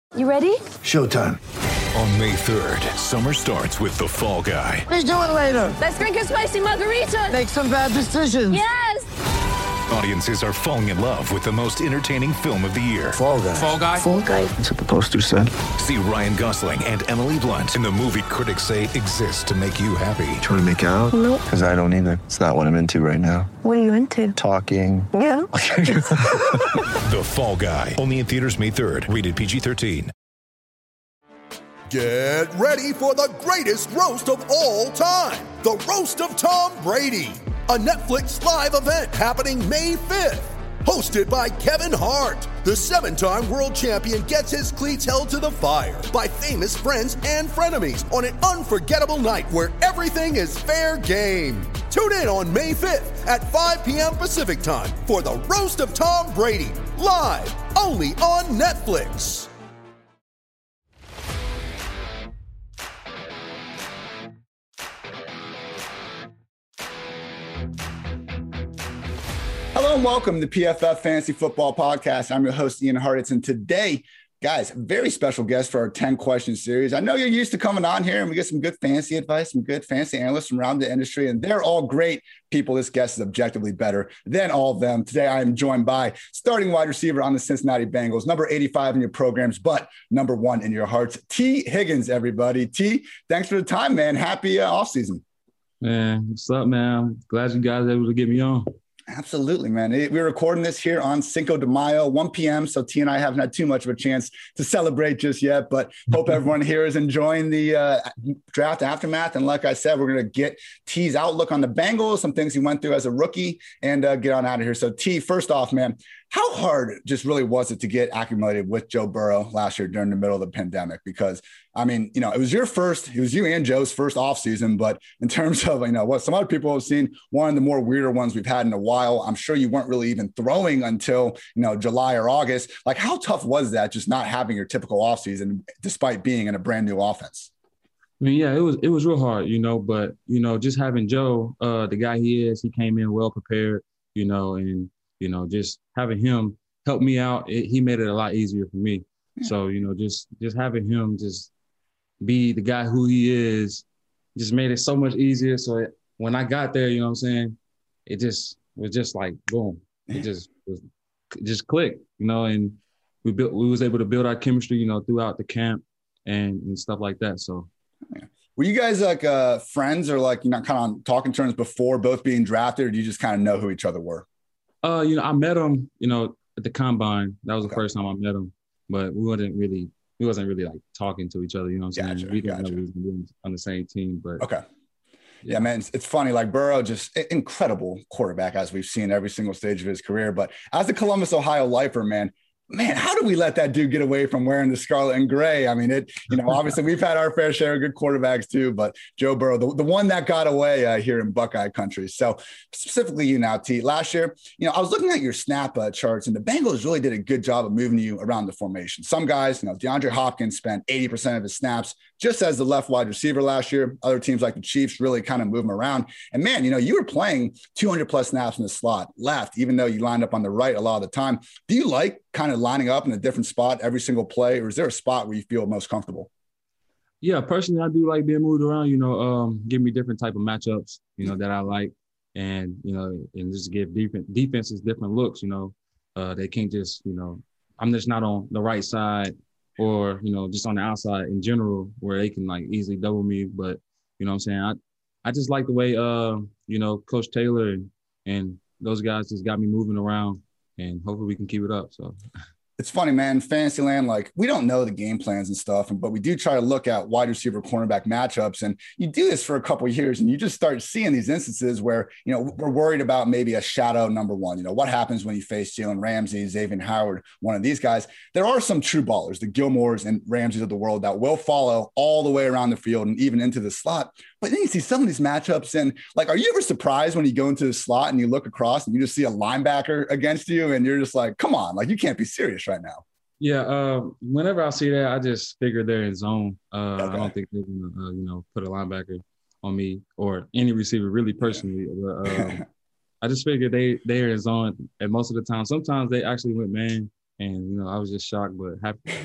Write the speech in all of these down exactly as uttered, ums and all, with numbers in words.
You ready? Showtime. On May third, summer starts with The Fall Guy. Let's do it later. Let's drink a spicy margarita. Make some bad decisions. Yes! Audiences are falling in love with the most entertaining film of the year. Fall Guy. Fall Guy? Fall Guy. That's what the poster said. See Ryan Gosling and Emily Blunt in the movie critics say exists to make you happy. Trying to make it out? Nope. Because I don't either. It's not what I'm into right now. What are you into? Talking. Yeah. The Fall Guy. Only in theaters May third. Rated P G thirteen. Get ready for the greatest roast of all time. The Roast of Tom Brady. A Netflix live event happening May fifth. Hosted by Kevin Hart. The seven-time world champion gets his cleats held to the fire by famous friends and frenemies on an unforgettable night where everything is fair game. Tune in on May fifth at five p.m. Pacific time for the Roast of Tom Brady. Live only on Netflix. Hello and welcome to P F F Fantasy Football Podcast. I'm your host, Ian Hartitz, and today, guys, a very special guest for our ten question series. I know you're used to coming on here and we get some good fantasy advice, some good fantasy analysts from around the industry, and they're all great people. This guest is objectively better than all of them. Today, I am joined by starting wide receiver on the Cincinnati Bengals, number eighty-five in your programs, but number one in your hearts, T. Higgins, everybody. T, thanks for the time, man. Happy uh, offseason. Man, what's up, man? I'm glad you guys were able to get me on. Absolutely, man. We're recording this here on Cinco de Mayo, one p.m. So T and I haven't had too much of a chance to celebrate just yet, but hope everyone here is enjoying the uh, draft aftermath. And like I said, we're going to get T's outlook on the Bengals, some things he went through as a rookie, and uh, get on out of here. So T, first off, man, how hard just really was it to get acclimated with Joe Burrow last year during the middle of the pandemic? Because, I mean, you know, it was your first, it was you and Joe's first offseason, but in terms of, you know, what some other people have seen, one of the more weirder ones we've had in a while, I'm sure you weren't really even throwing until, you know, July or August. Like, how tough was that just not having your typical offseason despite being in a brand new offense? I mean, yeah, it was it was real hard, you know, but, you know, just having Joe, uh, the guy he is, he came in well prepared, you know, and, you know, just having him help me out, it, he made it a lot easier for me. Yeah. So, you know, just just having him just be the guy who he is just made it so much easier. So it, when I got there, you know what I'm saying, it just was just like, boom. It just was it just clicked, you know, and we built we was able to build our chemistry, you know, throughout the camp and, and stuff like that. So yeah. Were you guys like uh, friends or like, you know, kind of on talking terms before both being drafted, or do you just kind of know who each other were? Uh, you know, I met him, you know, at the combine. That was okay. the first time I met him, but we wasn't really, we wasn't really like talking to each other. You know what I'm gotcha, saying? We didn't gotcha. know we was gonna be on the same team, but okay. Yeah, yeah man, it's, it's funny. Like Burrow, just incredible quarterback as we've seen every single stage of his career. But as a Columbus, Ohio lifer, man, man, how do we let that dude get away from wearing the scarlet and gray? I mean, it, you know, obviously we've had our fair share of good quarterbacks too, but Joe Burrow, the, the one that got away uh, here in Buckeye country. So specifically you now, T, last year, you know, I was looking at your snap uh, charts and the Bengals really did a good job of moving you around the formation. Some guys, you know, DeAndre Hopkins spent eighty percent of his snaps just as the left wide receiver last year. Other teams like the Chiefs really kind of move him around. And man, you know, you were playing two hundred plus snaps in the slot left, even though you lined up on the right a lot of the time. Do you like kind of lining up in a different spot every single play, or is there a spot where you feel most comfortable? Yeah, personally, I do like being moved around, you know, um, give me different type of matchups, you know, that I like, and, you know, and just give different defenses different looks, you know. Uh, they can't just, you know, I'm just not on the right side or, you know, just on the outside in general where they can, like, easily double me. But, you know what I'm saying, I, I just like the way, uh, you know, Coach Taylor and, and those guys just got me moving around, and hopefully we can keep it up, so. It's funny, man, Fantasyland, like we don't know the game plans and stuff, but we do try to look at wide receiver cornerback matchups. And you do this for a couple of years and you just start seeing these instances where, you know, we're worried about maybe a shadow number one. You know, what happens when you face Jalen Ramsey, Xavier Howard, one of these guys? There are some true ballers, the Gilmores and Ramseys of the world, that will follow all the way around the field and even into the slot. But then you see some of these matchups and, like, are you ever surprised when you go into the slot and you look across and you just see a linebacker against you and you're just like, come on, like you can't be serious right now? Yeah, uh, whenever I see that, I just figure they're in zone. Uh, Okay. I don't think they're going to, uh, you know, put a linebacker on me or any receiver really personally. But, um, I just figured they, they're in zone, and most of the time, sometimes they actually went man, and, you know, I was just shocked, but happy,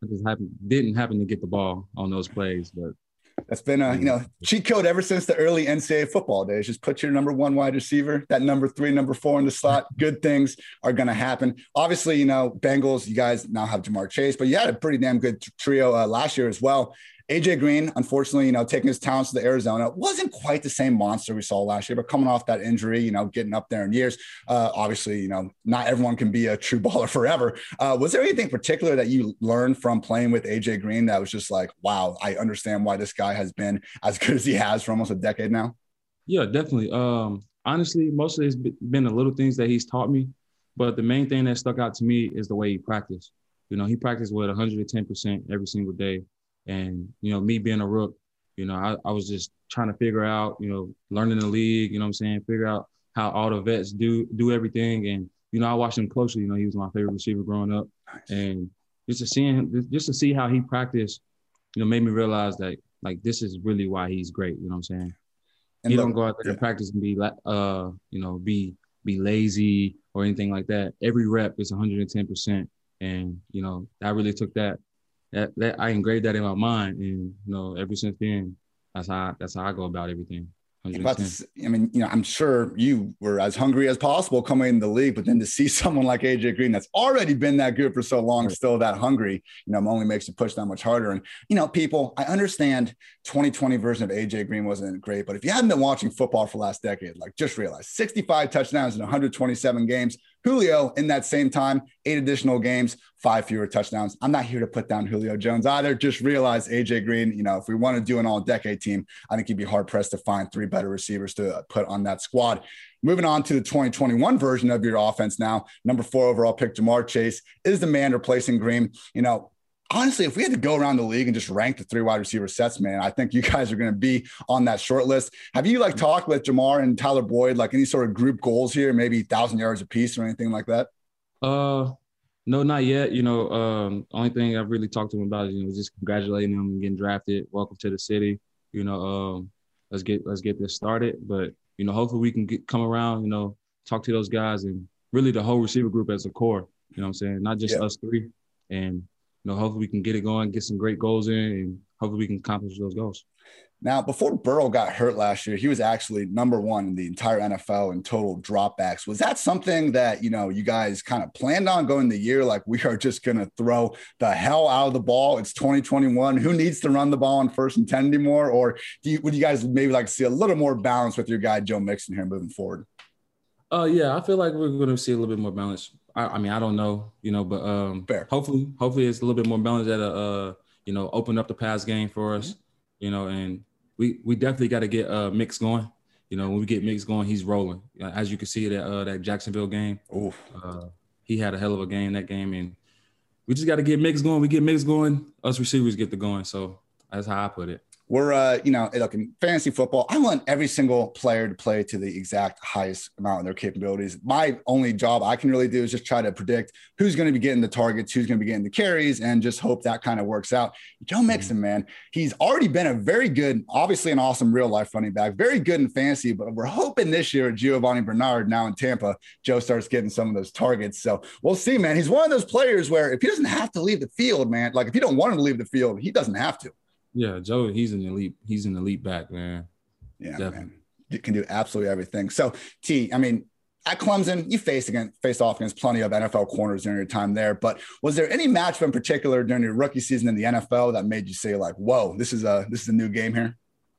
I just happen, didn't happen to get the ball on those plays, but that's been a you know cheat code ever since the early N C double A football days. Just put your number one wide receiver, that number three, number four in the slot. Good things are going to happen. Obviously, you know, Bengals, you guys now have Jamar Chase, but you had a pretty damn good trio uh, last year as well. A J Green, unfortunately, you know, taking his talents to the Arizona, wasn't quite the same monster we saw last year, but coming off that injury, you know, getting up there in years, uh, obviously, you know, not everyone can be a true baller forever. Uh, was there anything particular that you learned from playing with A J Green that was just like, wow, I understand why this guy has been as good as he has for almost a decade now? Yeah, definitely. Um, honestly, mostly it's been the little things that he's taught me, but the main thing that stuck out to me is the way he practiced. You know, he practiced with one hundred ten percent every single day. And, you know, me being a rook, you know, I, I was just trying to figure out, you know, learning the league, you know what I'm saying, figure out how all the vets do do everything. And, you know, I watched him closely. You know, he was my favorite receiver growing up. Nice. And just to see him, just to see how he practiced, you know, made me realize that, like, this is really why he's great. You know what I'm saying? And he look, don't go out there yeah. and practice and be, uh, you know, be be lazy or anything like that. Every rep is one hundred ten percent. And, you know, I really took that. That, that I engraved that in my mind, and you know, ever since then, that's how that's how I go about everything. About to, I mean, you know, I'm sure you were as hungry as possible coming in the league, but then to see someone like A J Green that's already been that good for so long, right. still that hungry, you know, only makes you push that much harder. And, you know, people, I understand twenty twenty version of A J Green wasn't great, but if you haven't been watching football for the last decade, like just realize sixty-five touchdowns in one hundred twenty-seven games. Julio in that same time, eight additional games, five fewer touchdowns. I'm not here to put down Julio Jones either. Just realize A J Green, you know, if we want to do an all decade team, I think you'd be hard pressed to find three better receivers to put on that squad. Moving on to the twenty twenty-one version of your offense now, number four overall pick, Jamar Chase is the man replacing Green. You know, honestly, if we had to go around the league and just rank the three wide receiver sets, man, I think you guys are going to be on that short list. Have you like talked with Jamar and Tyler Boyd, like any sort of group goals here, maybe thousand yards a piece or anything like that? Uh, no, not yet. You know, um, only thing I've really talked to him about is, you know, just congratulating him and getting drafted. Welcome to the city. You know, um, let's get, let's get this started. But, you know, hopefully we can get, come around, you know, talk to those guys and really the whole receiver group as a core, you know what I'm saying? Not just yeah. us three. And, you know, hopefully we can get it going, get some great goals in, and hopefully we can accomplish those goals. Now, before Burrow got hurt last year, he was actually number one in the entire N F L in total dropbacks. Was that something that, you know, you guys kind of planned on going the year? Like, we are just going to throw the hell out of the ball. It's twenty twenty-one. Who needs to run the ball on first and ten anymore? Or do you, would you guys maybe like to see a little more balance with your guy, Joe Mixon, here moving forward? Uh, yeah, I feel like we're going to see a little bit more balance. I, I mean, I don't know, you know, but um, Fair. hopefully, hopefully it's a little bit more balanced at a, uh, you know, open up the pass game for us, mm-hmm. you know, and we we definitely got to get uh, Mix going. You know, when we get Mix going, he's rolling. As you can see that uh, that Jacksonville game, Oof. Uh, he had a hell of a game that game, and we just got to get Mix going. We get Mix going, us receivers get the going. So that's how I put it. We're, uh, you know, look, in fantasy football, I want every single player to play to the exact highest amount of their capabilities. My only job I can really do is just try to predict who's going to be getting the targets, who's going to be getting the carries, and just hope that kind of works out. Joe Mixon, man, he's already been a very good, obviously an awesome real life running back, very good in fantasy, but we're hoping this year at Giovanni Bernard, now in Tampa, Joe starts getting some of those targets. So we'll see, man. He's one of those players where if he doesn't have to leave the field, man, like if you don't want him to leave the field, he doesn't have to. Yeah, Joe, he's an elite. He's an elite back, man. Yeah, definitely. Man. You can do absolutely everything. So, T, I mean, at Clemson, you faced against faced off against plenty of N F L corners during your time there. But was there any matchup in particular during your rookie season in the N F L that made you say, like, "Whoa, this is a this is a new game here"?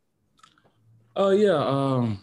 Oh uh, yeah, um,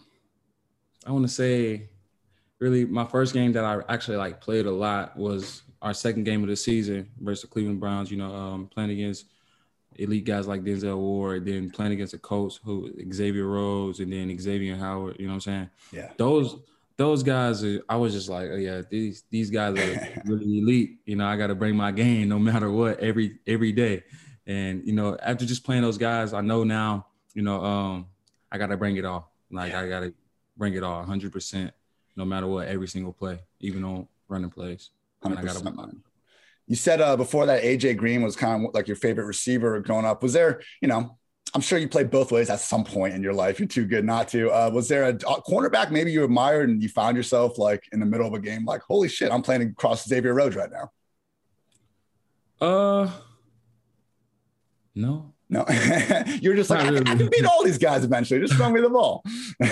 I want to say, really, my first game that I actually like played a lot was our second game of the season versus the Cleveland Browns. You know, um, playing against elite guys like Denzel Ward, then playing against the Colts, who Xavier Rhodes, and then Xavier Howard. You know what I'm saying? Yeah. Those those guys, are, I was just like, oh yeah, these these guys are really elite. You know, I got to bring my game no matter what every every day. And you know, after just playing those guys, I know now, you know, um, I got to bring it all. Like yeah. I got to bring it all, one hundred percent, no matter what, every single play, even on running plays. one hundred percent. I got to. You said uh, before that A J Green was kind of like your favorite receiver growing up. Was there, you know, I'm sure you played both ways at some point in your life. You're too good not to. Uh, was there a, a cornerback maybe you admired and you found yourself like in the middle of a game, like, holy shit, I'm playing across Xavier Rhodes right now? Uh, No. No, you're just like, I, I can beat all these guys eventually. Just throw me the ball.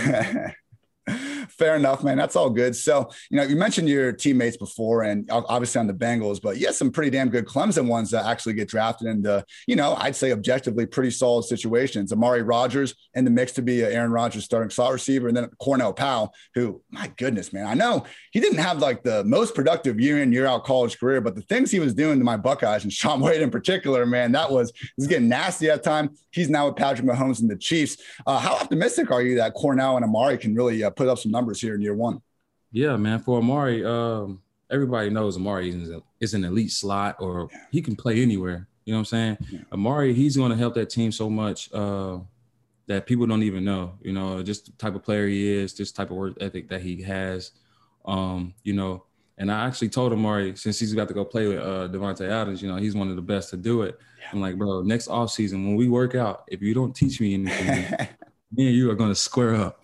Fair enough, man. That's all good. So, you know, you mentioned your teammates before and obviously on the Bengals, but you had some pretty damn good Clemson ones that actually get drafted into, you know, I'd say objectively pretty solid situations. Amari Rodgers in the mix to be Aaron Rodgers starting slot receiver, and then Cornell Powell, who, my goodness, man, I know he didn't have like the most productive year in, year out college career, but the things he was doing to my Buckeyes and Sean Wade in particular, man, that was, was getting nasty at time. He's now with Patrick Mahomes and the Chiefs. Uh, how optimistic are you that Cornell and Amari can really uh, put up some numbers here in year one? Yeah, man. For Amari, um, everybody knows Amari is, a, is an elite slot, or yeah. he can play anywhere. You know what I'm saying? Yeah. Amari, he's going to help that team so much uh, that people don't even know. You know, just the type of player he is, just type of work ethic that he has. Um, you know, and I actually told Amari, since he's got to go play with uh, Devontae Adams, you know, he's one of the best to do it. Yeah. I'm like, bro, next offseason, when we work out, if you don't teach me anything, me and you are going to square up.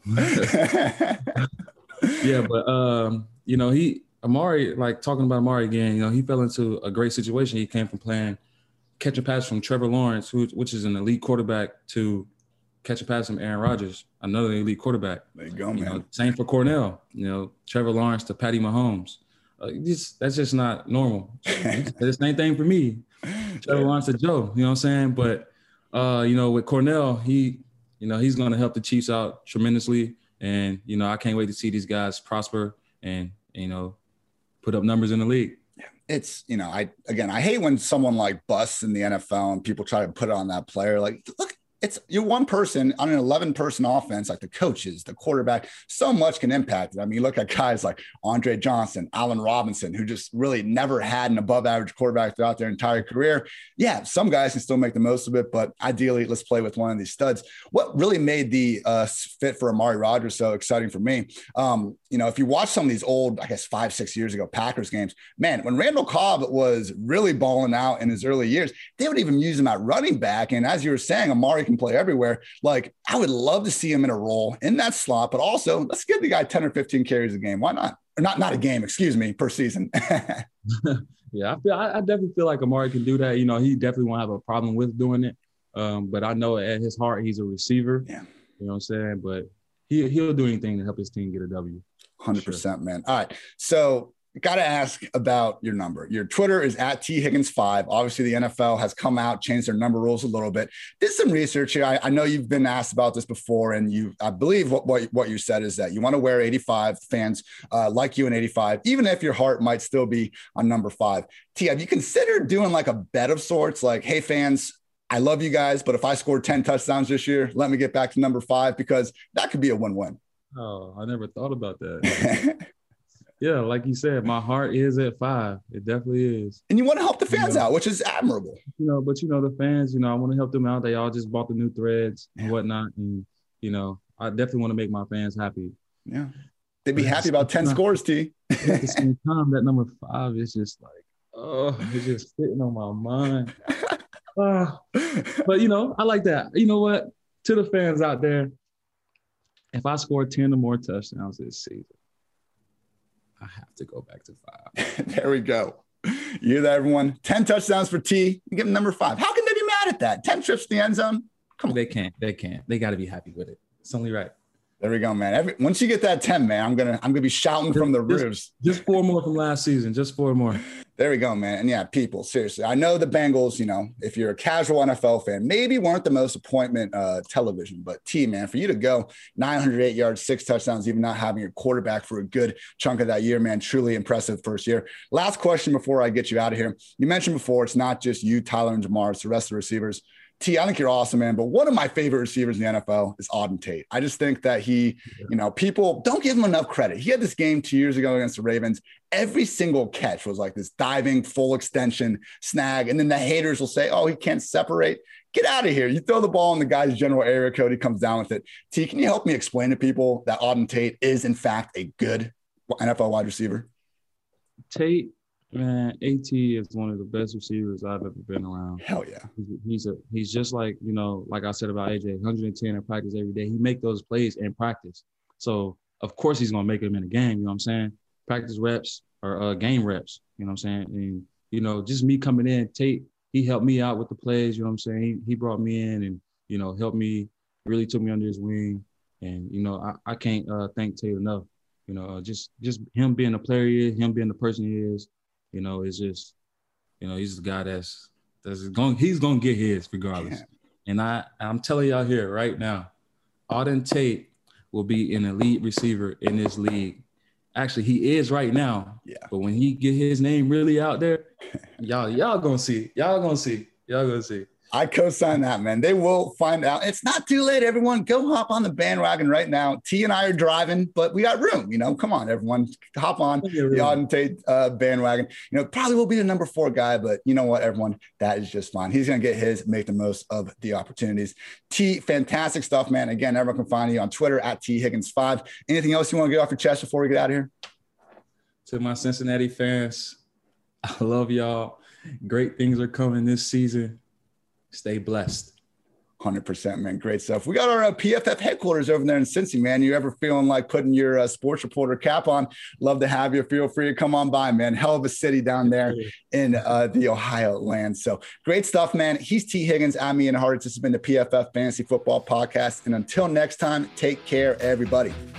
Yeah, but, um, you know, he – Amari, like talking about Amari again, you know, he fell into a great situation. He came from playing catch a pass from Trevor Lawrence, who, which is an elite quarterback, to catch a pass from Aaron Rodgers, another elite quarterback. There you go, man. You know, same for Cornell. You know, Trevor Lawrence to Patty Mahomes. Uh, just, that's just not normal. It's the same thing for me. Trevor Lawrence to Joe, you know what I'm saying? But, uh, you know, with Cornell, he, you know, he's going to help the Chiefs out tremendously. And, you know, I can't wait to see these guys prosper and, you know, put up numbers in the league. It's, you know, I, again, I hate when someone like busts in the N F L and people try to put it on that player. Like, look, it's you're one person on an eleven person offense, like the coaches, the quarterback, so much can impact it. I mean, you look at guys like Andre Johnson, Allen Robinson, who just really never had an above average quarterback throughout their entire career. Yeah, some guys can still make the most of it, but ideally let's play with one of these studs. What really made the uh, fit for Amari Rodgers so exciting for me, um, you know, if you watch some of these old, I guess five, six years ago, Packers games, man, when Randall Cobb was really balling out in his early years, they would even use him at running back. And as you were saying, Amari can play everywhere. Like, I would love to see him in a role in that slot, but also let's give the guy ten or fifteen carries a game. Why not? Or not, not a game, excuse me, per season. Yeah, I feel, I, I definitely feel like Amari can do that. You know, he definitely won't have a problem with doing it. Um, but I know at his heart, he's a receiver. Yeah. You know what I'm saying? But he, he'll do anything to help his team get a W. one hundred percent, man. All right. So got to ask about your number. Your Twitter is at T Higgins five. Obviously, the N F L has come out, changed their number rules a little bit. Did some research here. I, I know you've been asked about this before, and you, I believe what, what, what you said is that you want to wear eighty-five. Fans uh, like you in eighty-five, even if your heart might still be on number five. T, have you considered doing like a bet of sorts? Like, hey, fans, I love you guys, but if I score ten touchdowns this year, let me get back to number five, because that could be a win-win. Oh, I never thought about that. Yeah, like you said, my heart is at five. It definitely is. And you want to help the fans you know, out, which is admirable. You know, but, you know, the fans, you know, I want to help them out. They all just bought the new threads and whatnot. And, you know, I definitely want to make my fans happy. Yeah. They'd be happy about ten scores, T. At the same time, that number five is just like, oh, it's just sitting on my mind. Uh, but, you know, I like that. You know what? To the fans out there, if I score ten or more touchdowns this season, I have to go back to five. There we go. You hear that, everyone? ten touchdowns for T. You give him number five. How can they be mad at that? ten trips to the end zone? Come on. They can't. They can't. They got to be happy with it. It's only right. There we go, man. Every, once you get that ten, man, I'm gonna I'm gonna be shouting from the just, roofs. Just four more from last season. Just four more. There we go, man. And yeah, people, seriously, I know the Bengals, you know, if you're a casual N F L fan, maybe weren't the most appointment uh, television, but T, man, for you to go nine hundred eight yards, six touchdowns, even not having your quarterback for a good chunk of that year, man, truly impressive first year. Last question before I get you out of here. You mentioned before, it's not just you, Tyler, and Jamar, it's the rest of the receivers. T, I think you're awesome, man. But one of my favorite receivers in the N F L is Auden Tate. I just think that he, you know, people don't give him enough credit. He had this game two years ago against the Ravens. Every single catch was like this diving, full extension snag. And then the haters will say, oh, he can't separate. Get out of here. You throw the ball in the guy's general area code, he comes down with it. T, can you help me explain to people that Auden Tate is, in fact, a good N F L wide receiver? Tate, man, AT is one of the best receivers I've ever been around. Hell yeah. He's a he's just like, you know, like I said about A J, one hundred ten in practice every day. He make those plays in practice. So, of course, he's going to make them in a game, you know what I'm saying? Practice reps or uh, game reps, you know what I'm saying? And, you know, just me coming in, Tate, he he helped me out with the plays. You know what I'm saying? He, he brought me in and, you know, helped me, really took me under his wing. And, you know, I, I can't uh, thank Tate enough. You know, uh, just just him being the player he is, him being the person he is, you know, it's just, you know, he's the guy that's that's going he's gonna get his regardless. Yeah. And I I'm telling y'all here right now, Auden Tate will be an elite receiver in this league. Actually, he is right now. Yeah. But when he get his name really out there, y'all y'all gonna see, y'all gonna see, y'all gonna see. I co-sign that, man. They will find out. It's not too late, everyone. Go hop on the bandwagon right now. T and I are driving, but we got room. You know, come on, everyone. Hop on the Auden Tate uh, bandwagon. You know, probably will be the number four guy, but you know what, everyone? That is just fine. He's going to get his, make the most of the opportunities. T, fantastic stuff, man. Again, everyone can find you on Twitter at T Higgins five. Anything else you want to get off your chest before we get out of here? To my Cincinnati fans, I love y'all. Great things are coming this season. Stay blessed. one hundred percent, man. Great stuff. We got our uh, P F F headquarters over there in Cincy, man. You ever feeling like putting your uh, sports reporter cap on? Love to have you. Feel free to come on by, man. Hell of a city down there in uh, the Ohio land. So great stuff, man. He's T. Higgins. I'm Ian Hartitz. This has been the P F F Fantasy Football Podcast. And until next time, take care, everybody.